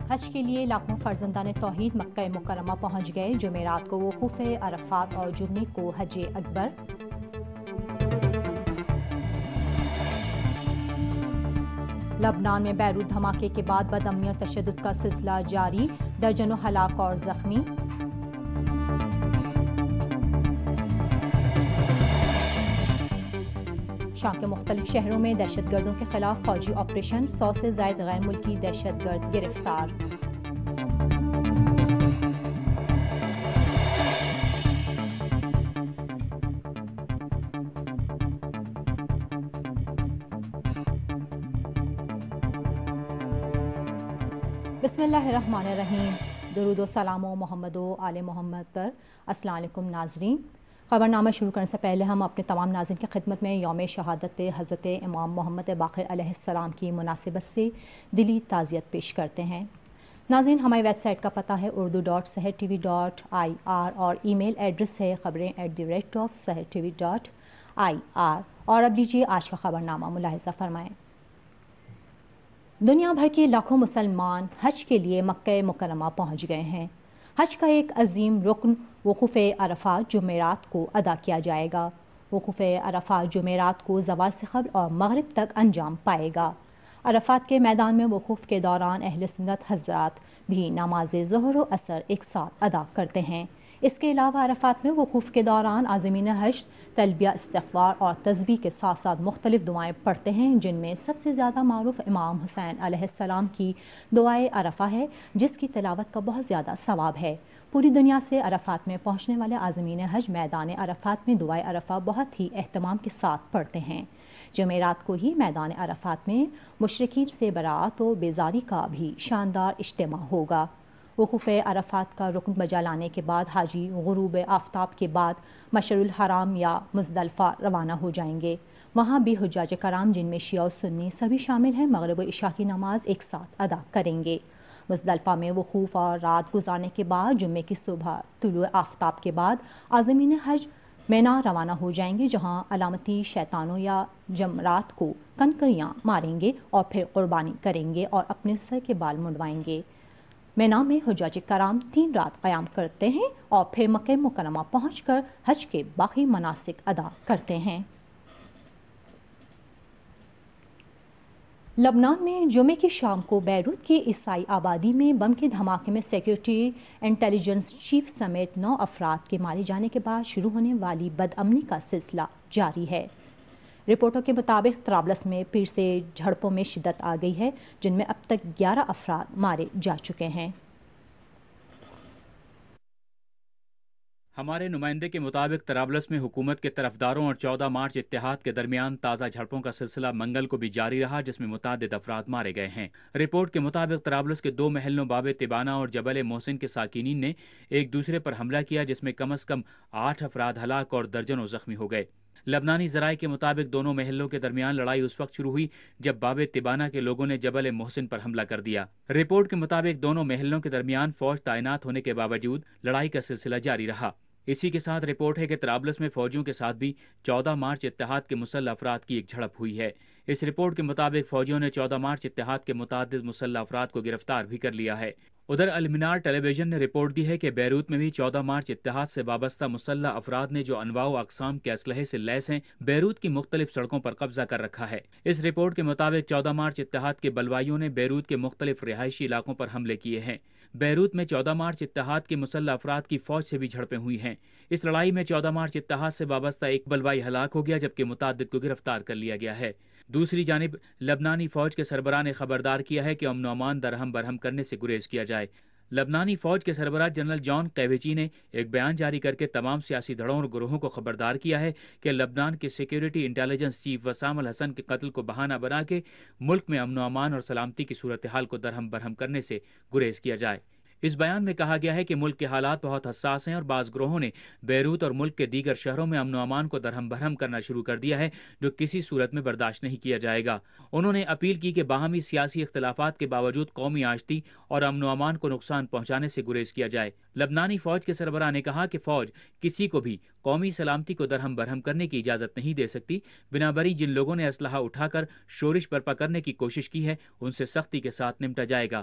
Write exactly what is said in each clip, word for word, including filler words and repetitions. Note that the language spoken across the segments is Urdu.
حج کے لیے لاکھوں فرزندان توحید مکہ مکرمہ پہنچ گئے۔ جمعرات کو وقوف عرفات اور جمعے کو حج اکبر۔ لبنان میں بیروت دھماکے کے بعد بدامنی اور تشدد کا سلسلہ جاری، درجنوں ہلاک اور زخمی۔ شام کے مختلف شہروں میں دہشت گردوں کے خلاف فوجی آپریشن، سو سے زائد غیر ملکی دہشت گرد گرفتار۔ بسم اللہ الرحمن الرحیم۔ درود و سلام و محمد و آل محمد پر۔ السلام علیکم ناظرین، خبرنامہ شروع کرنے سے پہلے ہم اپنے تمام ناظرین کی خدمت میں یوم شہادت حضرت امام محمد باقر علیہ السلام کی مناسبت سے دلی تعزیت پیش کرتے ہیں۔ ناظرین، ہماری ویب سائٹ کا پتہ ہے Urdu dot Sahar T V dot I R اور ای میل ایڈریس ہے خبریں at the rate of Sahar T V dot I R. اور اب لیجیے آج کا خبرنامہ ملاحظہ فرمائیں۔ دنیا بھر کے لاکھوں مسلمان حج کے لیے مکہ مکرمہ پہنچ گئے ہیں۔ حج کا ایک عظیم رکن وقوف عرفات جمعرات کو ادا کیا جائے گا۔ وقوف عرفات جمعرات کو زوال سے قبل اور مغرب تک انجام پائے گا۔ عرفات کے میدان میں وقوف کے دوران اہل سنت حضرات بھی نماز ظہر و عصر ایک ساتھ ادا کرتے ہیں۔ اس کے علاوہ عرفات میں وقوف کے دوران عازمین حج تلبیہ، استغفار اور تسبیح کے ساتھ ساتھ مختلف دعائیں پڑھتے ہیں، جن میں سب سے زیادہ معروف امام حسین علیہ السلام کی دعائے عرفہ ہے، جس کی تلاوت کا بہت زیادہ ثواب ہے۔ پوری دنیا سے عرفات میں پہنچنے والے عازمین حج میدان عرفات میں دعائے عرفہ بہت ہی اہتمام کے ساتھ پڑھتے ہیں۔ جمعرات کو ہی میدان عرفات میں مشرکین سے برات و بیزاری کا بھی شاندار اجتماع ہوگا۔ وقوف عرفات کا رکن بجا لانے کے بعد حاجی غروب آفتاب کے بعد مشعر الحرام یا مزدلفہ روانہ ہو جائیں گے۔ وہاں بھی حجاج کرام، جن میں شیعہ و سنی سبھی شامل ہیں، مغرب و عشاء کی نماز ایک ساتھ ادا کریں گے۔ مزدلفہ میں وقوف اور رات گزارنے کے بعد جمعے کی صبح طلوع آفتاب کے بعد عازمین حج مینا روانہ ہو جائیں گے، جہاں علامتی شیطانوں یا جمرات کو کنکریاں ماریں گے اور پھر قربانی کریں گے اور اپنے سر کے بال منڈوائیں گے۔ مینا میں حجاج کرام تین رات قیام کرتے ہیں اور پھر مکہ مکرمہ پہنچ کر حج کے باقی مناسک ادا کرتے ہیں۔ لبنان میں جمعے کی شام کو بیروت کی عیسائی آبادی میں بم کے دھماکے میں سیکیورٹی انٹیلیجنس چیف سمیت نو افراد کے مارے جانے کے بعد شروع ہونے والی بدامنی کا سلسلہ جاری ہے۔ رپورٹوں کے مطابق طرابلس میں پیر سے جھڑپوں میں شدت آ گئی ہے، جن میں اب تک گیارہ افراد مارے جا چکے ہیں۔ ہمارے نمائندے کے مطابق طرابلس میں حکومت کے طرفداروں اور چودہ مارچ اتحاد کے درمیان تازہ جھڑپوں کا سلسلہ منگل کو بھی جاری رہا، جس میں متعدد افراد مارے گئے ہیں۔ رپورٹ کے مطابق طرابلس کے دو محلوں باب تبانہ اور جبل محسن کے ساکنین نے ایک دوسرے پر حملہ کیا، جس میں کم از کم آٹھ افراد ہلاک اور درجنوں زخمی ہو گئے۔ لبنانی ذرائع کے مطابق دونوں محلوں کے درمیان لڑائی اس وقت شروع ہوئی جب باب تبانہ کے لوگوں نے جبل محسن پر حملہ کر دیا۔ رپورٹ کے مطابق دونوں محلوں کے درمیان فوج تعینات ہونے کے باوجود لڑائی کا سلسلہ جاری رہا۔ اسی کے ساتھ رپورٹ ہے کہ طرابلس میں فوجیوں کے ساتھ بھی چودہ مارچ اتحاد کے مسلح افراد کی ایک جھڑپ ہوئی ہے۔ اس رپورٹ کے مطابق فوجیوں نے چودہ مارچ اتحاد کے متعدد مسلح افراد کو گرفتار بھی کر لیا ہے۔ ادھر المنار ٹیلی ویژن نے رپورٹ دی ہے کہ بیروت میں بھی چودہ مارچ اتحاد سے وابستہ مسلح افراد نے جو انواع و اقسام کے اسلحے سے لیس ہیں، بیروت کی مختلف سڑکوں پر قبضہ کر رکھا ہے۔ اس رپورٹ کے مطابق چودہ مارچ اتحاد کے بلوائیوں نے بیروت کے مختلف رہائشی علاقوں پر حملے کیے ہیں۔ بیروت میں چودہ مارچ اتحاد کے مسلح افراد کی فوج سے بھی جھڑپیں ہوئی ہیں۔ اس لڑائی میں چودہ مارچ اتحاد سے وابستہ ایک بلوائی ہلاک ہو گیا، جبکہ متعدد کو گرفتار کر لیا گیا ہے۔ دوسری جانب لبنانی فوج کے سربراہ نے خبردار کیا ہے کہ امن و امان درہم برہم کرنے سے گریز کیا جائے۔ لبنانی فوج کے سربراہ جنرل جان قیویچی نے ایک بیان جاری کر کے تمام سیاسی دھڑوں اور گروہوں کو خبردار کیا ہے کہ لبنان کے سیکیورٹی انٹیلیجنس چیف وسام الحسن کے قتل کو بہانہ بنا کے ملک میں امن و امان اور سلامتی کی صورتحال کو درہم برہم کرنے سے گریز کیا جائے۔ اس بیان میں کہا گیا ہے کہ ملک کے حالات بہت حساس ہیں اور بعض گروہوں نے بیروت اور ملک کے دیگر شہروں میں امن و امان کو درہم برہم کرنا شروع کر دیا ہے، جو کسی صورت میں برداشت نہیں کیا جائے گا۔ انہوں نے اپیل کی کہ باہمی سیاسی اختلافات کے باوجود قومی آشتی اور امن و امان کو نقصان پہنچانے سے گریز کیا جائے۔ لبنانی فوج کے سربراہ نے کہا کہ فوج کسی کو بھی قومی سلامتی کو درہم برہم کرنے کی اجازت نہیں دے سکتی، بنابرائی جن لوگوں نے اسلحہ اٹھا کر شورش برپا کرنے کی کوشش کی ہے ان سے سختی کے ساتھ نمٹا جائے گا۔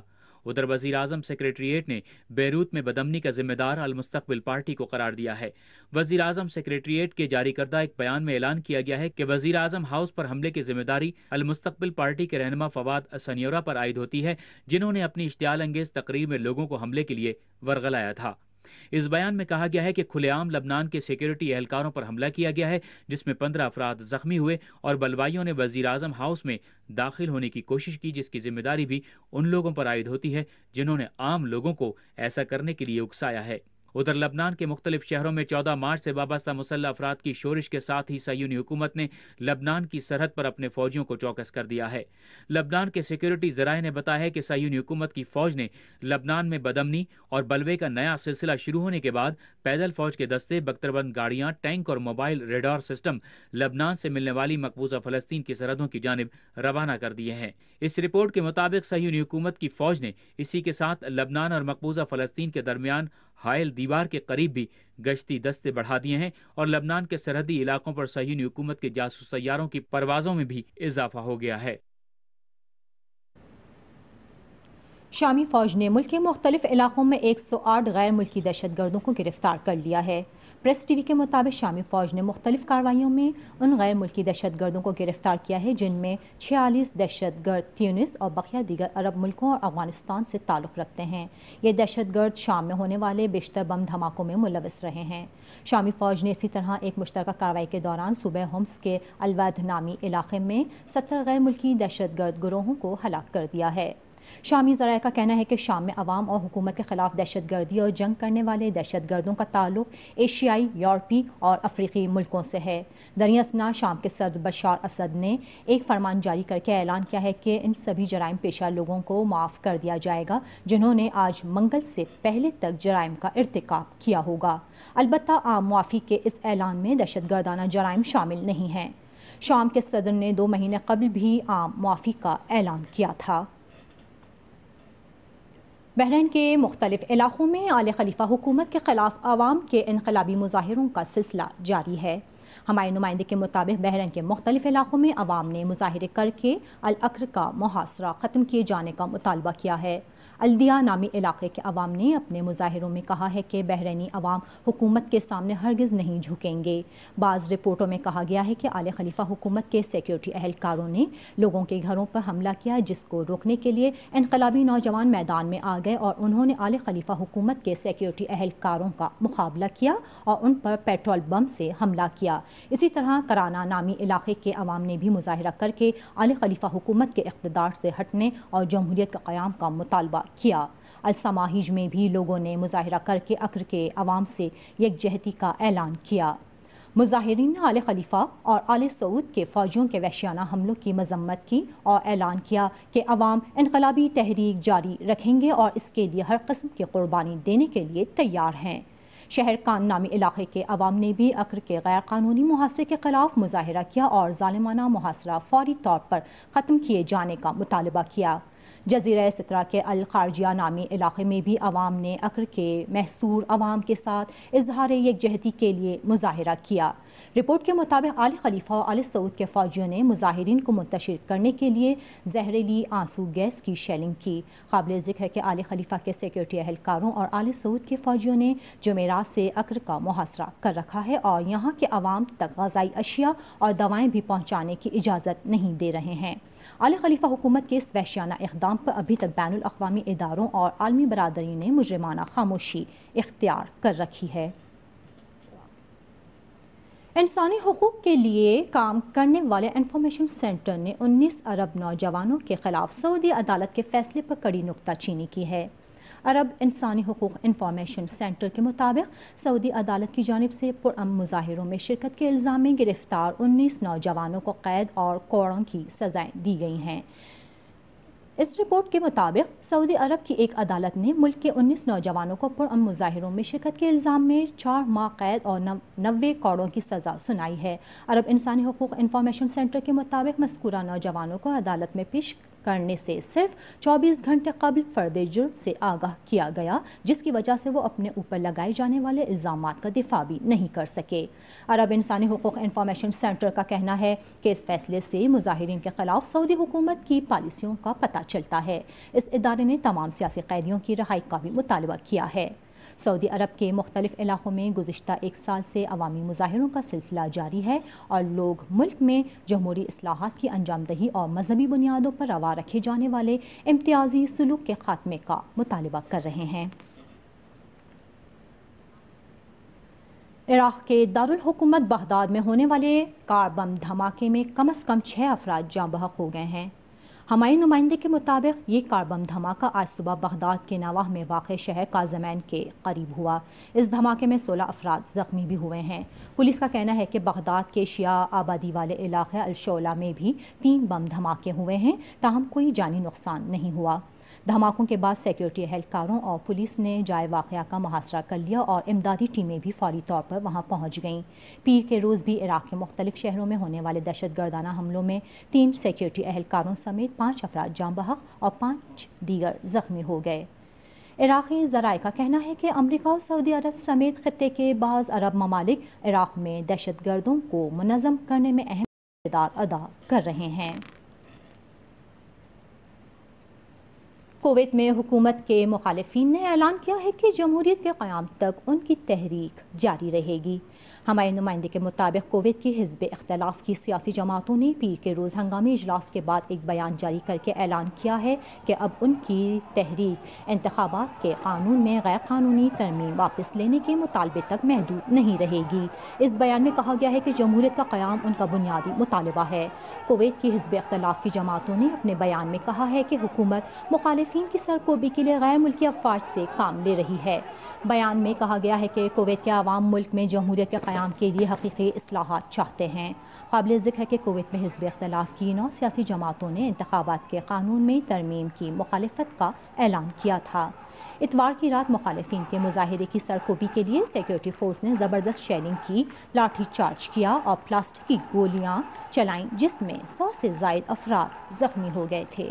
ادھر وزیر اعظم سیکریٹریٹ نے بیروت میں بدامنی کا ذمہ دار المستقبل پارٹی کو قرار دیا ہے۔ وزیر اعظم سیکریٹریٹ کے جاری کردہ ایک بیان میں اعلان کیا گیا ہے کہ وزیر اعظم ہاؤس پر حملے کی ذمہ داری المستقبل پارٹی کے رہنما فواد سنیورا پر عائد ہوتی ہے، جنہوں نے اپنی اشتعال انگیز تقریر میں لوگوں کو حملے کے لیے ورغلایا تھا۔ اس بیان میں کہا گیا ہے کہ کھلے عام لبنان کے سیکیورٹی اہلکاروں پر حملہ کیا گیا ہے، جس میں پندرہ افراد زخمی ہوئے اور بلوائیوں نے وزیر اعظم ہاؤس میں داخل ہونے کی کوشش کی، جس کی ذمہ داری بھی ان لوگوں پر عائد ہوتی ہے جنہوں نے عام لوگوں کو ایسا کرنے کے لیے اکسایا ہے۔ ادھر لبنان کے مختلف شہروں میں چودہ مارچ سے وابستہ مسلح افراد کی شورش کے ساتھ ہی صہیونی حکومت نے لبنان کی سرحد پر اپنے فوجیوں کو چوکس کر دیا ہے۔ لبنان کے سیکیورٹی ذرائع نے بتایا ہے کہ صہیونی حکومت کی فوج نے لبنان میں بدامنی اور بلوے کا نیا سلسلہ شروع ہونے کے بعد پیدل فوج کے دستے، بختربند گاڑیاں، ٹینک اور موبائل ریڈار سسٹم لبنان سے ملنے والی مقبوضہ فلسطین کی سرحدوں کی جانب روانہ کر دیے ہیں۔ اس رپورٹ کے مطابق صہیونی حکومت کی فوج نے اسی کے ساتھ لبنان اور مقبوضہ فلسطین کے درمیان حائل دیوار کے قریب بھی گشتی دستے بڑھا دیے ہیں اور لبنان کے سرحدی علاقوں پر صہیونی حکومت کے جاسوس طیاروں کی پروازوں میں بھی اضافہ ہو گیا ہے۔ شامی فوج نے ملک کے مختلف علاقوں میں ایک سو آٹھ غیر ملکی دہشت گردوں کو گرفتار کر لیا ہے۔ پریس ٹی وی کے مطابق شامی فوج نے مختلف کارروائیوں میں ان غیر ملکی دہشت گردوں کو گرفتار کیا ہے جن میں چھیالیس دہشت گرد تیونس اور بقیہ دیگر عرب ملکوں اور افغانستان سے تعلق رکھتے ہیں۔ یہ دہشت گرد شام میں ہونے والے بیشتر بم دھماکوں میں ملوث رہے ہیں۔ شامی فوج نے اسی طرح ایک مشترکہ کارروائی کے دوران صوبہ ہومس کے الودھ نامی علاقے میں ستر غیر ملکی دہشت گرد گروہوں کو ہلاک کر دیا ہے۔ شامی ذرائع کا کہنا ہے کہ شام میں عوام اور حکومت کے خلاف دہشت گردی اور جنگ کرنے والے دہشت گردوں کا تعلق ایشیائی، یورپی اور افریقی ملکوں سے ہے۔ دریں اثنا شام کے صدر بشار اسد نے ایک فرمان جاری کر کے اعلان کیا ہے کہ ان سبھی جرائم پیشہ لوگوں کو معاف کر دیا جائے گا جنہوں نے آج منگل سے پہلے تک جرائم کا ارتکاب کیا ہوگا۔ البتہ عام معافی کے اس اعلان میں دہشت گردانہ جرائم شامل نہیں ہیں۔ شام کے صدر نے دو مہینے قبل بھی عام معافی کا اعلان کیا تھا۔ بحرین کے مختلف علاقوں میں آل خلیفہ حکومت کے خلاف عوام کے انقلابی مظاہروں کا سلسلہ جاری ہے۔ ہمارے نمائندے کے مطابق بحرین کے مختلف علاقوں میں عوام نے مظاہرے کر کے الاقر کا محاصرہ ختم کیے جانے کا مطالبہ کیا ہے۔ الدیا نامی علاقے کے عوام نے اپنے مظاہروں میں کہا ہے کہ بحرینی عوام حکومت کے سامنے ہرگز نہیں جھکیں گے۔ بعض رپورٹوں میں کہا گیا ہے کہ آل خلیفہ حکومت کے سیکیورٹی اہلکاروں نے لوگوں کے گھروں پر حملہ کیا، جس کو روکنے کے لیے انقلابی نوجوان میدان میں آ گئے اور انہوں نے آل خلیفہ حکومت کے سیکیورٹی اہلکاروں کا مقابلہ کیا اور ان پر پیٹرول بم سے حملہ کیا۔ اسی طرح کرانا نامی علاقے کے عوام نے بھی مظاہرہ کر کے آل خلیفہ حکومت کے اقتدار سے ہٹنے اور جمہوریت کے قیام کا مطالبہ کیا۔ السماہیج میں بھی لوگوں نے مظاہرہ کر کے اقر کے عوام سے یکجہتی کا اعلان کیا۔ مظاہرین نے آل خلیفہ اور آل سعود کے فوجیوں کے وحشیانہ حملوں کی مذمت کی اور اعلان کیا کہ عوام انقلابی تحریک جاری رکھیں گے اور اس کے لیے ہر قسم کی قربانی دینے کے لیے تیار ہیں۔ شہر کان نامی علاقے کے عوام نے بھی اقر کے غیر قانونی محاصرے کے خلاف مظاہرہ کیا اور ظالمانہ محاصرہ فوری طور پر ختم کیے جانے کا مطالبہ کیا۔ جزیرہ سترہ کے الخارجیہ نامی علاقے میں بھی عوام نے اقر کے محصور عوام کے ساتھ اظہار یکجہتی کے لیے مظاہرہ کیا۔ رپورٹ کے مطابق آل خلیفہ اور آل سعود کے فوجیوں نے مظاہرین کو منتشر کرنے کے لیے زہریلی آنسو گیس کی شیلنگ کی۔ قابل ذکر ہے کہ آل خلیفہ کے سیکیورٹی اہلکاروں اور آل سعود کے فوجیوں نے جمعرات سے اقر کا محاصرہ کر رکھا ہے اور یہاں کے عوام تک غذائی اشیاء اور دوائیں بھی پہنچانے کی اجازت نہیں دے رہے ہیں۔ آل خلیفہ حکومت کے اس وحشیانہ اقدام پر ابھی تک بین الاقوامی اداروں اور عالمی برادری نے مجرمانہ خاموشی اختیار کر رکھی ہے۔ انسانی حقوق کے لیے کام کرنے والے انفارمیشن سینٹر نے انیس عرب نوجوانوں کے خلاف سعودی عدالت کے فیصلے پر کڑی نکتہ چینی کی ہے۔ عرب انسانی حقوق انفارمیشن سینٹر کے مطابق سعودی عدالت کی جانب سے پرامن مظاہروں میں شرکت کے الزام میں گرفتار انیس نوجوانوں کو قید اور کوڑوں کی سزائیں دی گئی ہیں۔ اس رپورٹ کے مطابق سعودی عرب کی ایک عدالت نے ملک کے انیس نوجوانوں کو پرامن مظاہروں میں شرکت کے الزام میں چار ماہ قید اور نوے کوڑوں کی سزا سنائی ہے۔ عرب انسانی حقوق انفارمیشن سینٹر کے مطابق مذکورہ نوجوانوں کو عدالت میں پیش کرنے سے صرف چوبیس گھنٹے قبل فرد جرم سے آگاہ کیا گیا، جس کی وجہ سے وہ اپنے اوپر لگائے جانے والے الزامات کا دفاع بھی نہیں کر سکے۔ عرب انسانی حقوق انفارمیشن سینٹر کا کہنا ہے کہ اس فیصلے سے مظاہرین کے خلاف سعودی حکومت کی پالیسیوں کا پتہ چلتا ہے۔ اس ادارے نے تمام سیاسی قیدیوں کی رہائی کا بھی مطالبہ کیا ہے۔ سعودی عرب کے مختلف علاقوں میں گزشتہ ایک سال سے عوامی مظاہروں کا سلسلہ جاری ہے اور لوگ ملک میں جمہوری اصلاحات کی انجام دہی اور مذہبی بنیادوں پر روا رکھے جانے والے امتیازی سلوک کے خاتمے کا مطالبہ کر رہے ہیں۔ عراق کے دارالحکومت بغداد میں ہونے والے کار بم دھماکے میں کم از کم چھ افراد جاں بحق ہو گئے ہیں۔ ہماری نمائندے کے مطابق یہ کار بم دھماکہ آج صبح بغداد کے نواح میں واقع شہر کاظمین کے قریب ہوا۔ اس دھماکے میں سولہ افراد زخمی بھی ہوئے ہیں۔ پولیس کا کہنا ہے کہ بغداد کے شیعہ آبادی والے علاقے الشعلہ میں بھی تین بم دھماکے ہوئے ہیں، تاہم کوئی جانی نقصان نہیں ہوا۔ دھماکوں کے بعد سیکیورٹی اہلکاروں اور پولیس نے جائے واقعہ کا محاصرہ کر لیا اور امدادی ٹیمیں بھی فوری طور پر وہاں پہنچ گئیں۔ پیر کے روز بھی عراق کے مختلف شہروں میں ہونے والے دہشت گردانہ حملوں میں تین سیکیورٹی اہلکاروں سمیت پانچ افراد جاں بحق اور پانچ دیگر زخمی ہو گئے۔ عراقی ذرائع کا کہنا ہے کہ امریکہ اور سعودی عرب سمیت خطے کے بعض عرب ممالک عراق میں دہشت گردوں کو منظم کرنے میں اہم کردار ادا کر رہے ہیں۔ کویت میں حکومت کے مخالفین نے اعلان کیا ہے کہ جمہوریت کے قیام تک ان کی تحریک جاری رہے گی۔ ہمارے نمائندے کے مطابق کویت کی حزب اختلاف کی سیاسی جماعتوں نے پیر کے روز ہنگامی اجلاس کے بعد ایک بیان جاری کر کے اعلان کیا ہے کہ اب ان کی تحریک انتخابات کے قانون میں غیر قانونی ترمیم واپس لینے کے مطالبے تک محدود نہیں رہے گی۔ اس بیان میں کہا گیا ہے کہ جمہوریت کا قیام ان کا بنیادی مطالبہ ہے۔ کویت کی حزب اختلاف کی جماعتوں نے اپنے بیان میں کہا ہے کہ حکومت مخالفین کی سرکوبی کے لیے غیر ملکی افواج سے کام لے رہی ہے۔ بیان میں کہا گیا ہے کہ کویت کے عوام ملک میں جمہوریت کے قیام کے لیے حقیقی اصلاحات چاہتے ہیں۔ قابل ذکر ہے کہ کویت میں حزب اختلاف کی نو سیاسی جماعتوں نے انتخابات کے قانون میں ترمیم کی مخالفت کا اعلان کیا تھا۔ اتوار کی رات مخالفین کے مظاہرے کی سرکوبی کے لیے سیکیورٹی فورس نے زبردست شیلنگ کی، لاٹھی چارج کیا اور پلاسٹک کی گولیاں چلائیں، جس میں سو سے زائد افراد زخمی ہو گئے تھے۔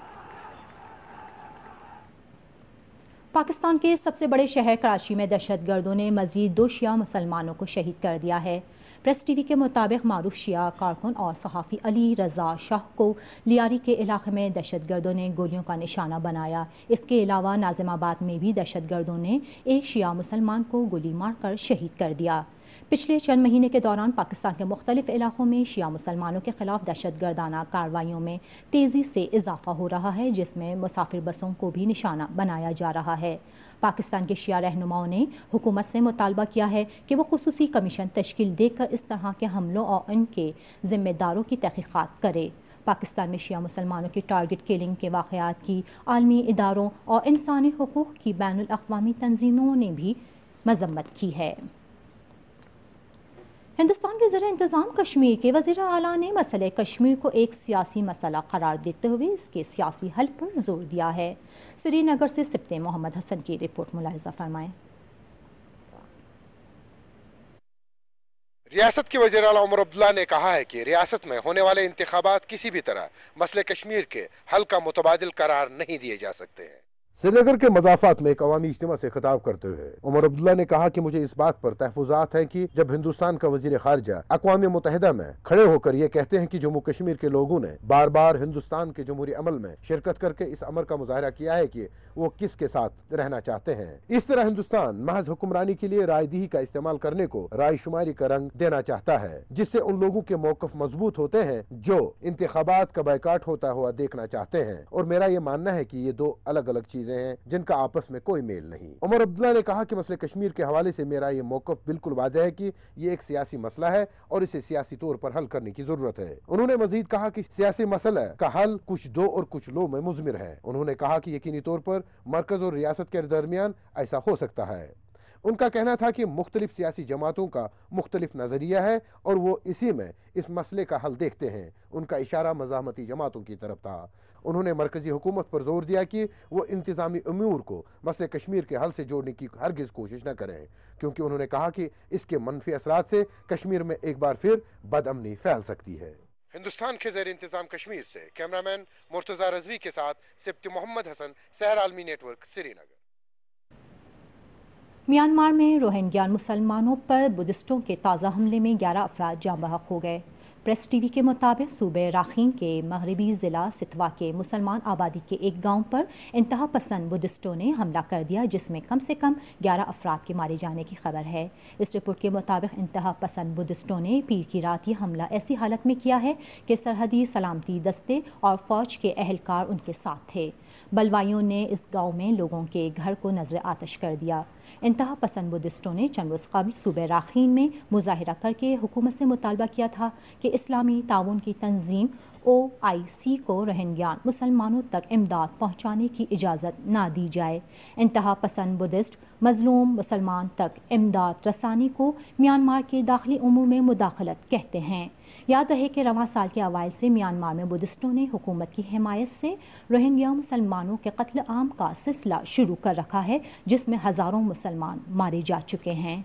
پاکستان کے سب سے بڑے شہر کراچی میں دہشت گردوں نے مزید دو شیعہ مسلمانوں کو شہید کر دیا ہے۔ پریس ٹی وی کے مطابق معروف شیعہ کارکن اور صحافی علی رضا شاہ کو لیاری کے علاقے میں دہشت گردوں نے گولیوں کا نشانہ بنایا۔ اس کے علاوہ ناظم آباد میں بھی دہشت گردوں نے ایک شیعہ مسلمان کو گولی مار کر شہید کر دیا۔ پچھلے چند مہینے کے دوران پاکستان کے مختلف علاقوں میں شیعہ مسلمانوں کے خلاف دہشت گردانہ کارروائیوں میں تیزی سے اضافہ ہو رہا ہے، جس میں مسافر بسوں کو بھی نشانہ بنایا جا رہا ہے۔ پاکستان کے شیعہ رہنماؤں نے حکومت سے مطالبہ کیا ہے کہ وہ خصوصی کمیشن تشکیل دے کر اس طرح کے حملوں اور ان کے ذمہ داروں کی تحقیقات کرے۔ پاکستان میں شیعہ مسلمانوں کی ٹارگٹ کلنگ کے واقعات کی عالمی اداروں اور انسانی حقوق کی بین الاقوامی تنظیموں نے بھی مذمت کی ہے۔ ہندوستان کے زیر انتظام کشمیر کے وزیر اعلیٰ نے مسئلہ کشمیر کو ایک سیاسی مسئلہ قرار دیتے ہوئے اس کے سیاسی حل پر زور دیا ہے۔ سری نگر سے سبتے محمد حسن کی رپورٹ ملاحظہ فرمائیں۔ ریاست کے وزیر اعلیٰ عمر عبداللہ نے کہا ہے کہ ریاست میں ہونے والے انتخابات کسی بھی طرح مسئلہ کشمیر کے حل کا متبادل قرار نہیں دیے جا سکتے ہیں۔ سری نگر کے مضافات میں ایک عوامی اجتماع سے خطاب کرتے ہوئے عمر عبداللہ نے کہا کہ مجھے اس بات پر تحفظات ہیں کہ جب ہندوستان کا وزیر خارجہ اقوام متحدہ میں کھڑے ہو کر یہ کہتے ہیں کہ جموں کشمیر کے لوگوں نے بار بار ہندوستان کے جمہوری عمل میں شرکت کر کے اس امر کا مظاہرہ کیا ہے کہ وہ کس کے ساتھ رہنا چاہتے ہیں، اس طرح ہندوستان محض حکمرانی کے لیے رائے دہی کا استعمال کرنے کو رائے شماری کا رنگ دینا چاہتا ہے، جس سے ان لوگوں کے موقف مضبوط ہوتے ہیں جو انتخابات کا بائیکاٹ ہوتا ہوا دیکھنا چاہتے ہیں، اور میرا یہ ماننا ہے کہ یہ دو الگ الگ چیزیں ہیں جن کا آپس میں کوئی میل نہیں۔ عمر عبداللہ نے کہا کہ مسئلہ کشمیر کے حوالے سے میرا یہ موقف بالکل واضح ہے کہ یہ ایک سیاسی مسئلہ ہے اور اسے سیاسی طور پر حل کرنے کی ضرورت ہے۔ انہوں نے مزید کہا کہ سیاسی مسئلہ کا حل کچھ دو اور کچھ لو میں مضمر ہے۔ انہوں نے کہا کہ یقینی طور پر مرکز اور ریاست کے درمیان ایسا ہو سکتا ہے۔ ان کا کہنا تھا کہ مختلف سیاسی جماعتوں کا مختلف نظریہ ہے اور وہ اسی میں اس مسئلے کا حل دیکھتے ہیں۔ ان کا اشارہ مزاحمتی جماعتوں کی طرف تھا۔ انہوں نے مرکزی حکومت پر زور دیا کہ وہ انتظامی امور کو مسئلہ کشمیر کے حل سے جوڑنے کی ہرگز کوشش نہ کریں، کیونکہ انہوں نے کہا کہ اس کے منفی اثرات سے کشمیر میں ایک بار پھر بد امنی پھیل سکتی ہے۔ ہندوستان کے زیر انتظام کشمیر سے کیمرامین مرتضی رضوی کے ساتھ سبتی محمد حسن، سحر عالمی network, Srinagar. Myanmar میں روہنگیا مسلمانوں پر بدھسٹوں کے تازہ حملے میں گیارہ افراد جاں بحق ہو گئے۔ پریس ٹی وی کے مطابق صوبہ راکھین کے مغربی ضلع ستوا کے مسلمان آبادی کے ایک گاؤں پر انتہا پسند بدھسٹوں نے حملہ کر دیا، جس میں کم سے کم گیارہ افراد کے مارے جانے کی خبر ہے۔ اس رپورٹ کے مطابق انتہا پسند بدھسٹوں نے پیر کی رات یہ حملہ ایسی حالت میں کیا ہے کہ سرحدی سلامتی دستے اور فوج کے اہلکار ان کے ساتھ تھے۔ بلوائیوں نے اس گاؤں میں لوگوں کے گھر کو نذر آتش کر دیا۔ انتہا پسند بدھسٹوں نے چند روز قبل صوبہ راکھین میں مظاہرہ کر کے حکومت سے مطالبہ کیا تھا کہ اسلامی تعاون کی تنظیم او آئی سی کو روہنگیا مسلمانوں تک امداد پہنچانے کی اجازت نہ دی جائے۔ انتہا پسند بدھسٹ مظلوم مسلمان تک امداد رسانی کو میانمار کے داخلی امور میں مداخلت کہتے ہیں۔ یاد رہے کہ رواں سال کے اوائل سے میانمار میں بدھسٹوں نے حکومت کی حمایت سے روہنگیا مسلمانوں کے قتل عام کا سلسلہ شروع کر رکھا ہے، جس میں ہزاروں مسلمان مارے جا چکے ہیں۔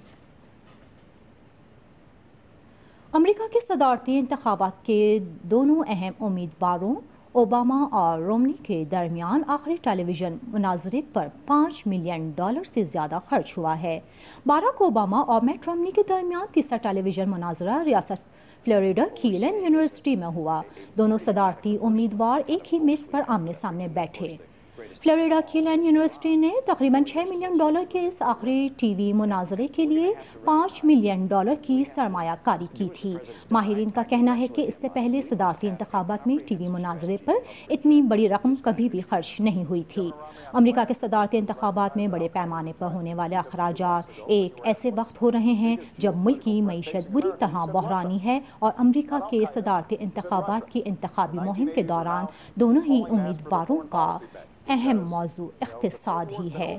امریکہ کے صدارتی انتخابات کے دونوں اہم امیدواروں اوباما اور رومنی کے درمیان آخری ٹیلی ویژن مناظرے پر پانچ ملین ڈالر سے زیادہ خرچ ہوا ہے۔ باراک اوباما اور میٹ رومنی کے درمیان تیسرا ٹیلی ویژن مناظرہ ریاست فلوریڈا کی لین یونیورسٹی میں ہوا۔ دونوں صدارتی امیدوار ایک ہی میز پر آمنے سامنے بیٹھے۔ فلوریڈا کی لین یونیورسٹی نے تقریباً چھ ملین ڈالر کے اس آخری ٹی وی مناظرے کے لیے پانچ ملین ڈالر کی سرمایہ کاری کی تھی۔ ماہرین کا کہنا ہے کہ اس سے پہلے صدارتی انتخابات میں ٹی وی مناظرے پر اتنی بڑی رقم کبھی بھی خرچ نہیں ہوئی تھی۔ امریکہ کے صدارتی انتخابات میں بڑے پیمانے پر ہونے والے اخراجات ایک ایسے وقت ہو رہے ہیں جب ملک کی معیشت بری طرح بحرانی ہے اور امریکہ کے صدارتی انتخابات کی انتخابی مہم کے دوران دونوں ہی امیدواروں کا اہم موضوع اقتصاد ہی ہے۔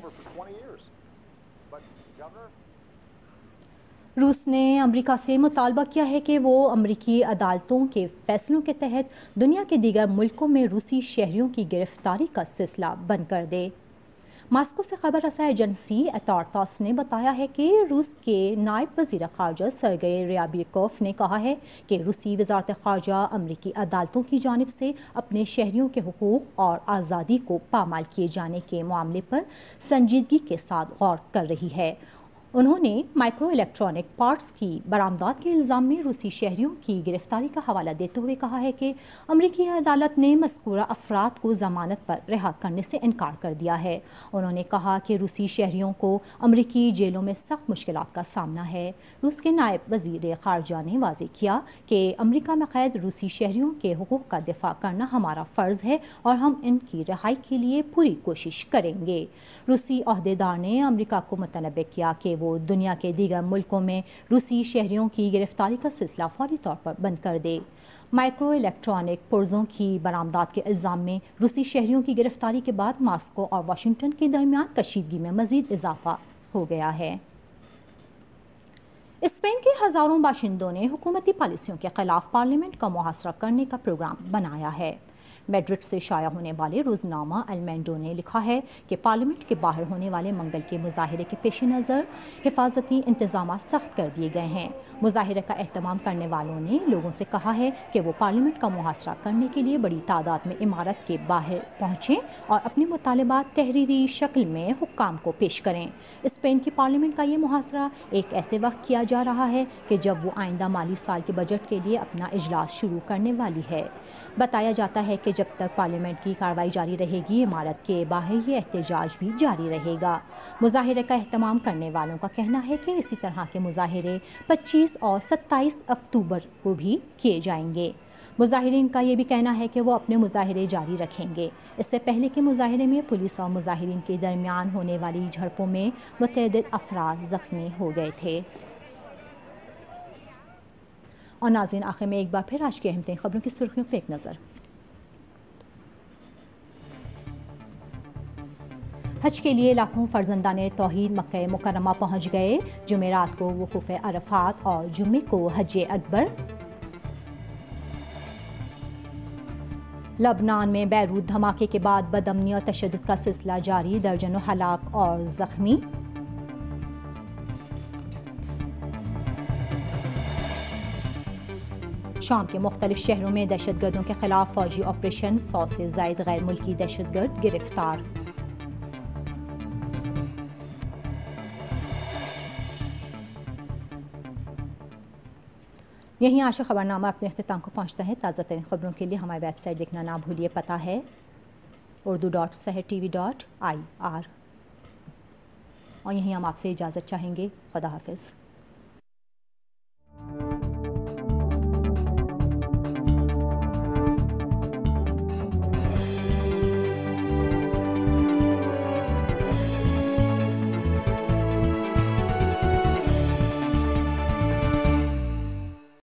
روس نے امریکہ سے مطالبہ کیا ہے کہ وہ امریکی عدالتوں کے فیصلوں کے تحت دنیا کے دیگر ملکوں میں روسی شہریوں کی گرفتاری کا سلسلہ بند کر دے۔ ماسکو سے خبر رساں ایجنسی اتارتاس نے بتایا ہے کہ روس کے نائب وزیر خارجہ سرگئی ریابیکوف نے کہا ہے کہ روسی وزارت خارجہ امریکی عدالتوں کی جانب سے اپنے شہریوں کے حقوق اور آزادی کو پامال کیے جانے کے معاملے پر سنجیدگی کے ساتھ غور کر رہی ہے۔ انہوں نے مائکرو الیکٹرانک پارٹس کی برآمدات کے الزام میں روسی شہریوں کی گرفتاری کا حوالہ دیتے ہوئے کہا ہے کہ امریکی عدالت نے مذکورہ افراد کو ضمانت پر رہا کرنے سے انکار کر دیا ہے۔ انہوں نے کہا کہ روسی شہریوں کو امریکی جیلوں میں سخت مشکلات کا سامنا ہے۔ روس کے نائب وزیر خارجہ نے واضح کیا کہ امریکہ میں قید روسی شہریوں کے حقوق کا دفاع کرنا ہمارا فرض ہے اور ہم ان کی رہائی کے لیے پوری کوشش کریں گے۔ روسی عہدیدار نے امریکہ کو متنبہ کیا کہ وہ دنیا کے دیگر ملکوں میں روسی شہریوں کی گرفتاری کا سلسلہ فوری طور پر بند کر دے۔ مائکرو الیکٹرانک پرزوں کی برآمدات کے الزام میں روسی شہریوں کی گرفتاری کے بعد ماسکو اور واشنگٹن کے درمیان کشیدگی میں مزید اضافہ ہو گیا ہے۔ اسپین کے ہزاروں باشندوں نے حکومتی پالیسیوں کے خلاف پارلیمنٹ کا محاصرہ کرنے کا پروگرام بنایا ہے۔ میڈرڈ سے شائع ہونے والے روزنامہ المینڈو نے لکھا ہے کہ پارلیمنٹ کے باہر ہونے والے منگل کے مظاہرے کے پیش نظر حفاظتی انتظامات سخت کر دیے گئے ہیں۔ مظاہرے کا اہتمام کرنے والوں نے لوگوں سے کہا ہے کہ وہ پارلیمنٹ کا محاصرہ کرنے کے لیے بڑی تعداد میں عمارت کے باہر پہنچیں اور اپنے مطالبات تحریری شکل میں حکام کو پیش کریں۔ اسپین کی پارلیمنٹ کا یہ محاصرہ ایک ایسے وقت کیا جا رہا ہے کہ جب وہ آئندہ مالی سال کے بجٹ کے لیے اپنا اجلاس شروع کرنے والی ہے۔ بتایا جاتا ہے کہ جب تک پارلیمنٹ کی کارروائی جاری رہے گی، عمارت کے باہر یہ احتجاج بھی جاری رہے گا۔ مظاہرے کا اہتمام کرنے والوں کا کہنا ہے کہ اسی طرح کے مظاہرے پچیس اور ستائیس اکتوبر کو بھی کیے جائیں گے۔ مظاہرین کا یہ بھی کہنا ہے کہ وہ اپنے مظاہرے جاری رکھیں گے۔ اس سے پہلے کے مظاہرے میں پولیس اور مظاہرین کے درمیان ہونے والی جھڑپوں میں متعدد افراد زخمی ہو گئے تھے۔ اور ناظرین، آخر میں ایک بار پھر آج کی اہم ترین خبروں کی سرخیوں پہ ایک نظر۔ حج کے لیے لاکھوں فرزندان توحید مکہ مکرمہ پہنچ گئے۔ جمعرات کو وقوف عرفات اور جمعے کو حج اکبر۔ لبنان میں بیروت دھماکے کے بعد بدامنی اور تشدد کا سلسلہ جاری، درجنوں ہلاک اور زخمی۔ شام کے مختلف شہروں میں دہشت گردوں کے خلاف فوجی آپریشن، سو سے زائد غیر ملکی دہشت گرد گرفتار۔ یہیں آج کا خبرنامہ اپنے اختتام کو پہنچتا ہے۔ تازہ ترین خبروں کے لیے ہماری ویب سائٹ دیکھنا نہ بھولیے، پتہ ہے Urdu dot Sahar T V dot I R. اور یہیں ہم آپ سے اجازت چاہیں گے۔ خدا حافظ۔